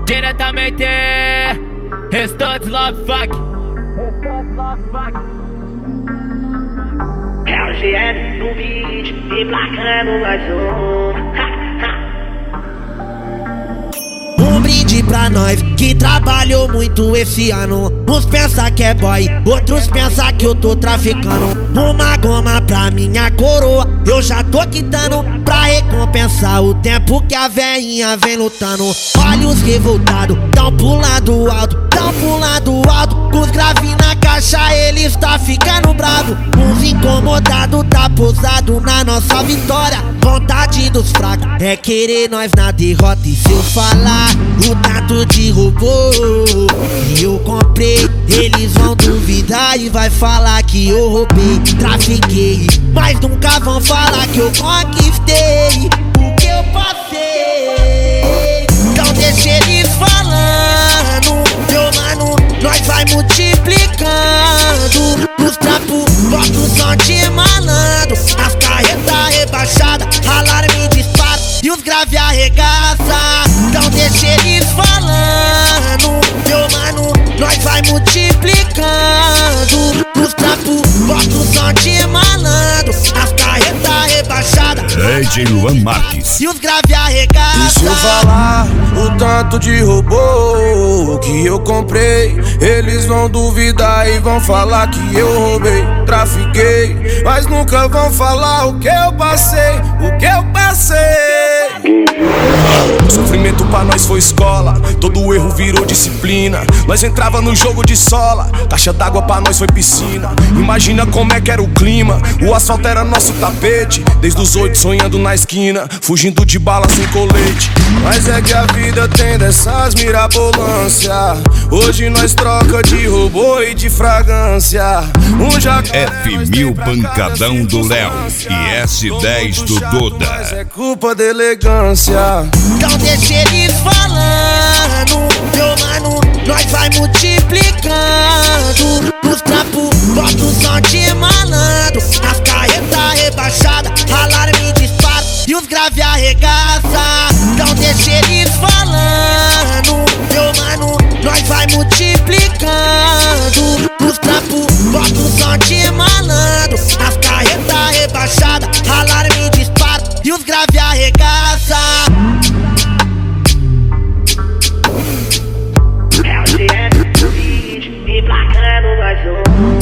Diretamente Restantes Love Fuck. É o GM no vídeo, emplacando mais Um brinde pra nós que trabalhou muito esse ano. Uns pensa que é boy, outros pensa que eu tô traficando. Uma goma pra minha coroa, eu já tô quitando, pra recompensar o tempo que a veinha vem lutando. Olhos revoltados, tão pulando alto, tão pulando alto. Com os graves na caixa, eles tá ficando bravo. Uns incomodados, tá posado na nossa vitória. Vontade dos fracos é querer nós na derrota. E se eu falar o tanto de robô que eu comprei, eles vão duvidar e vai falar que eu roubei, trafiquei, mas nunca vão falar que eu conquistei o que eu passei. Então deixa eles falando, meu mano, nós vai multiplicando. Os trapos, bota o som de malandro, as carretas rebaixadas, alarme dispara e os grave arregaça. Então deixa eles falando, meu mano, nós vai multiplicando. Os trapos, bota o som de malandro, as carretas rebaixadas, DJ Luan Marques. e os grave arregaça. E se eu falar o tanto de robô que eu comprei, eles vão duvidar e vão falar que eu roubei, trafiquei, mas nunca vão falar o que eu passei, o que eu passei. Sofrimento pra nós foi escola, todo erro virou disciplina. Nós entrava no jogo de sola, caixa d'água pra nós foi piscina. Imagina como é que era o clima, o asfalto era nosso tapete. Desde os 8 sonhando na esquina, fugindo de bala sem colete. Mas é que a vida tem dessas mirabolância. Hoje nós troca de robô e de fragrância. F1000 Pancadão do Léo e S10 do Doda. Mas é culpa da elegância. Então deixa eles falando, meu mano, nós vai multiplicando. Os trapos, bota o som de malandro, as carretas rebaixadas, alarme dispara e os grave arregaça. Então deixa eles falando, meu mano, nós vai multiplicando. Os trapos, bota o som de malandro, as carretas rebaixadas, alarme dispara e os grave arregaça. É o GM no vídeo, emplacando mais